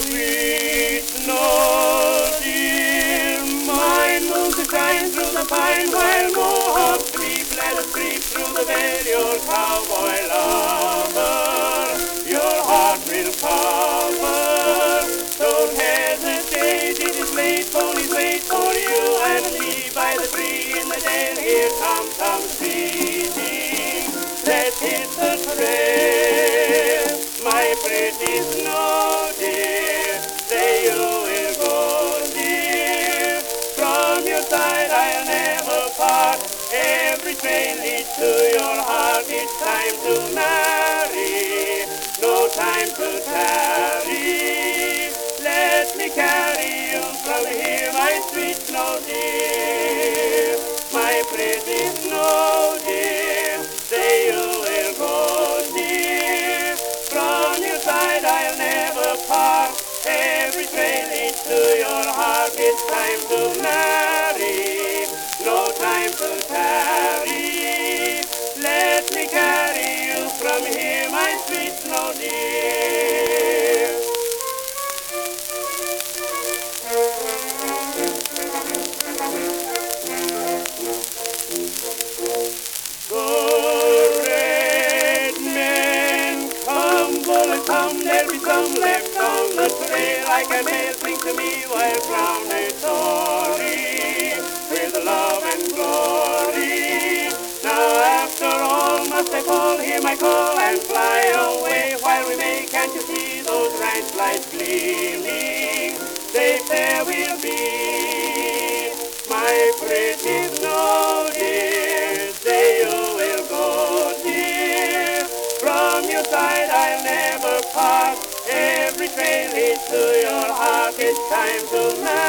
sweet snow, dear. Mine moon to shine through the pine while mohawks sleep. Let us creep through the veil, your cowboy lover. Your heart will cover. Don't hesitate, it is late. Ponies wait for you and me by the tree in the dale. Here comes some speeding. Let's hit the trail, my pretty snow dear. Say you will go, dear. From your side I'll never part. Every trail leads to your heart. It's time to marry, no time to tarry. Let me carry you from here, my sweet snow dear. My pretty snow dear. Say you will go, dear. From your side I'll never part. Every trail leads to your heart. It's time to marry, no time to tarry. Let me carry you from here, my sweet snow dear. The red men come, bullets come, there'll be some left on the trail. Like a mail cling to me while crowned a story with love and glory. Now after all must I fall, hear my call and fly away while we may. Can't you see those ranch lights gleaming? Safe there we'll be, my pretty snow dear. Say you will go, dear. From your side I'll never part. Every trail leads to your heart. It's time to marry.